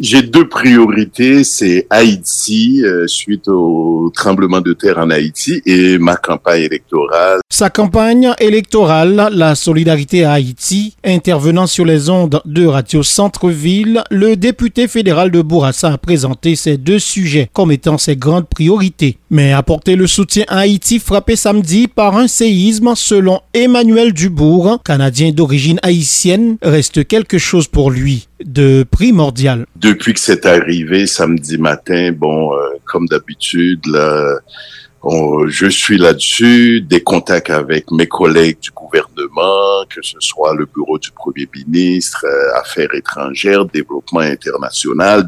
j'ai deux priorités, c'est Haïti, suite au tremblement de terre en Haïti, et ma campagne électorale. Sa campagne électorale, la solidarité à Haïti, intervenant sur les ondes de Radio Centre-Ville, le député fédéral de Bourassa a présenté ces deux sujets comme étant ses grandes priorités. Mais apporter le soutien à Haïti frappé samedi par un séisme, selon Emmanuel Dubourg, Canadien d'origine haïtienne, reste quelque chose pour lui de primordial. Depuis que c'est arrivé samedi matin, comme d'habitude, là, je suis là-dessus, des contacts avec mes collègues du gouvernement, que ce soit le bureau du Premier ministre, Affaires étrangères, développement international,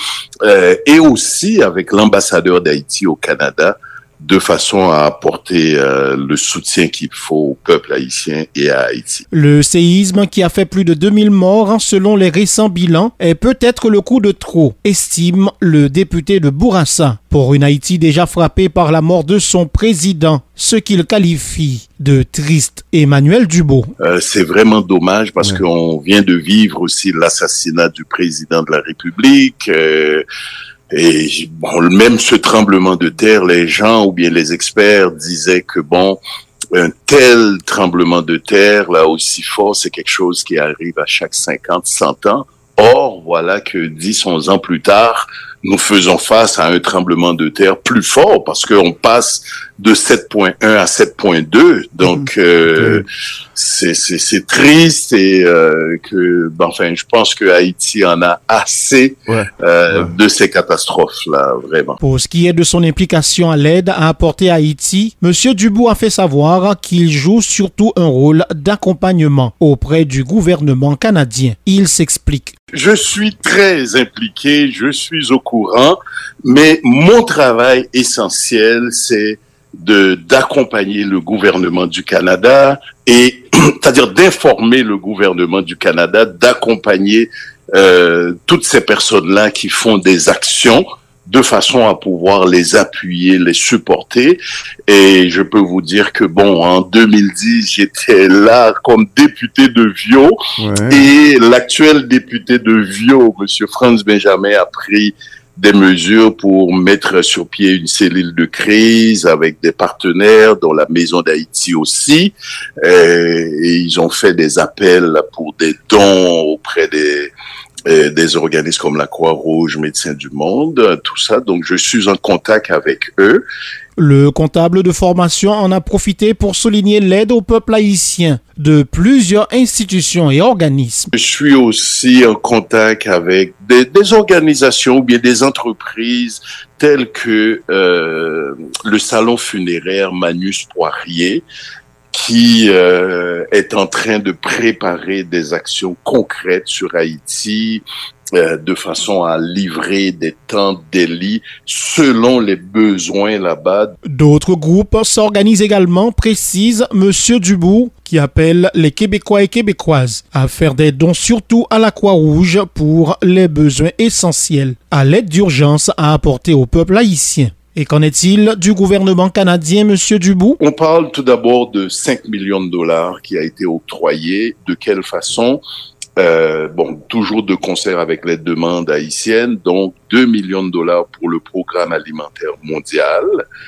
et aussi avec l'ambassadeur d'Haïti au Canada, de façon à apporter le soutien qu'il faut au peuple haïtien et à Haïti. Le séisme qui a fait plus de 2000 morts selon les récents bilans est peut-être le coup de trop, estime le député de Bourassa, pour une Haïti déjà frappée par la mort de son président, ce qu'il qualifie de triste. Emmanuel Dubourg. C'est vraiment dommage parce qu'on vient de vivre aussi l'assassinat du président de la République. Et même ce tremblement de terre, les gens ou bien les experts disaient que un tel tremblement de terre, là aussi fort, c'est quelque chose qui arrive à chaque 50, 100 ans. Or, voilà que 10, 11 ans plus tard, nous faisons face à un tremblement de terre plus fort parce qu'on passe de 7.1 à 7.2. Donc, c'est triste et je pense que Haïti en a assez de ces catastrophes-là, vraiment. Pour ce qui est de son implication à l'aide à apporter à Haïti, M. Dubourg a fait savoir qu'il joue surtout un rôle d'accompagnement auprès du gouvernement canadien. Il s'explique. Je suis très impliqué, je suis au courant, mais mon travail essentiel, c'est d'accompagner le gouvernement du Canada et c'est-à-dire d'informer le gouvernement du Canada, d'accompagner toutes ces personnes-là qui font des actions de façon à pouvoir les appuyer, les supporter. Et je peux vous dire que en 2010, j'étais là comme député de Viau et l'actuel député de Viau, monsieur Franz Benjamin, a pris des mesures pour mettre sur pied une cellule de crise avec des partenaires, dont la Maison d'Haïti aussi. Et ils ont fait des appels pour des dons auprès des organismes comme la Croix-Rouge, Médecins du Monde, tout ça. Donc, je suis en contact avec eux. Le comptable de formation en a profité pour souligner l'aide au peuple haïtien de plusieurs institutions et organismes. Je suis aussi en contact avec des organisations ou bien des entreprises telles que le salon funéraire Manus Poirier, qui est en train de préparer des actions concrètes sur Haïti, de façon à livrer des tentes d'élits selon les besoins là-bas. D'autres groupes s'organisent également, précise M. Dubourg, qui appelle les Québécois et Québécoises à faire des dons surtout à la Croix-Rouge pour les besoins essentiels, à l'aide d'urgence à apporter au peuple haïtien. Et qu'en est-il du gouvernement canadien, M. Dubourg? On parle tout d'abord de 5 millions de dollars qui a été octroyé. De quelle façon? Toujours de concert avec les demandes haïtiennes, donc 2 millions de dollars pour le programme alimentaire mondial.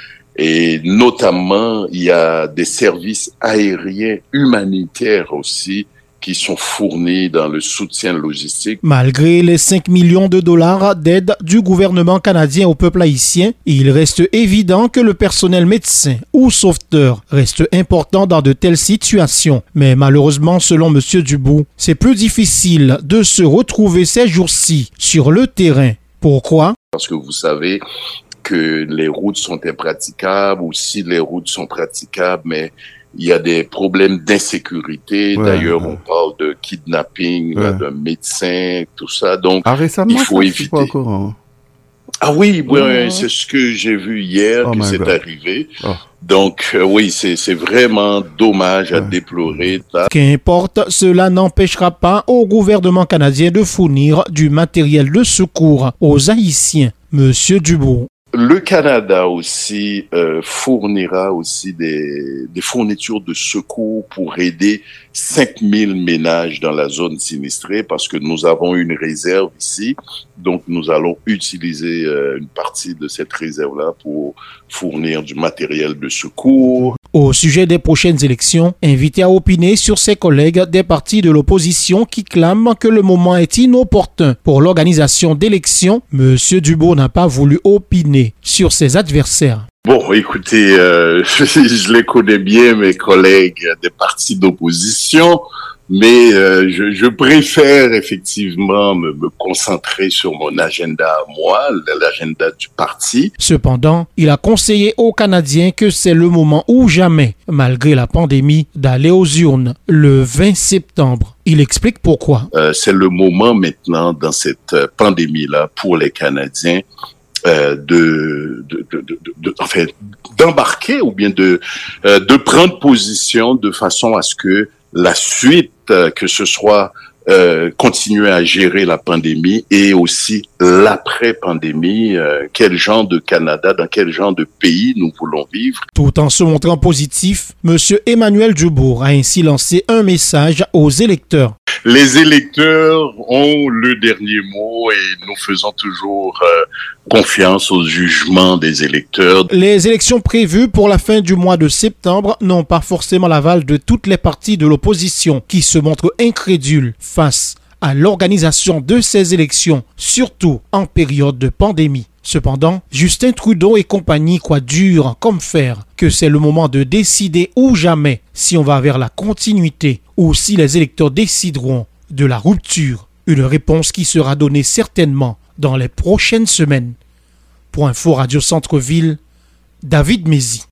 Et notamment, il y a des services aériens humanitaires aussi qui sont fournis dans le soutien logistique. Malgré les 5 millions de dollars d'aide du gouvernement canadien au peuple haïtien, il reste évident que le personnel médecin ou sauveteur reste important dans de telles situations. Mais malheureusement, selon M. Dubourg, c'est plus difficile de se retrouver ces jours-ci sur le terrain. Pourquoi? Parce que vous savez que les routes sont impraticables, ou si les routes sont praticables, mais il y a des problèmes d'insécurité. D'ailleurs, on parle de kidnapping d'un médecin, tout ça. Donc, récemment, il faut éviter. Pas au courant. Ah oui, c'est ce que j'ai vu hier que c'est arrivé. Donc, oui, c'est vraiment dommage à déplorer. Qu'importe, cela n'empêchera pas au gouvernement canadien de fournir du matériel de secours aux Haïtiens. Monsieur Dubourg. Le Canada aussi fournira aussi des fournitures de secours pour aider 5000 ménages dans la zone sinistrée parce que nous avons une réserve ici. Donc, nous allons utiliser une partie de cette réserve-là pour fournir du matériel de secours. Au sujet des prochaines élections, invité à opiner sur ses collègues des partis de l'opposition qui clament que le moment est inopportun pour l'organisation d'élections, M. Dubourg n'a pas voulu opiner sur ses adversaires. Bon, écoutez, je les connais bien, mes collègues des partis d'opposition, mais je préfère effectivement me concentrer sur mon agenda à moi, l'agenda du parti. Cependant, il a conseillé aux Canadiens que c'est le moment ou jamais, malgré la pandémie, d'aller aux urnes le 20 septembre. Il explique pourquoi. C'est le moment maintenant dans cette pandémie-là pour les Canadiens d'embarquer ou bien de prendre position de façon à ce que la suite, que ce soit continuer à gérer la pandémie et aussi l'après-pandémie, quel genre de Canada, dans quel genre de pays nous voulons vivre. Tout en se montrant positif, M. Emmanuel Dubourg a ainsi lancé un message aux électeurs. Les électeurs ont le dernier mot et nous faisons toujours confiance au jugement des électeurs. Les élections prévues pour la fin du mois de septembre n'ont pas forcément l'aval de toutes les parties de l'opposition qui se montrent incrédules face à l'organisation de ces élections, surtout en période de pandémie. Cependant, Justin Trudeau et compagnie croient dur comme fer que c'est le moment de décider ou jamais si on va vers la continuité ou si les électeurs décideront de la rupture. Une réponse qui sera donnée certainement dans les prochaines semaines. Pour Info Radio Centre-Ville, David Mézy.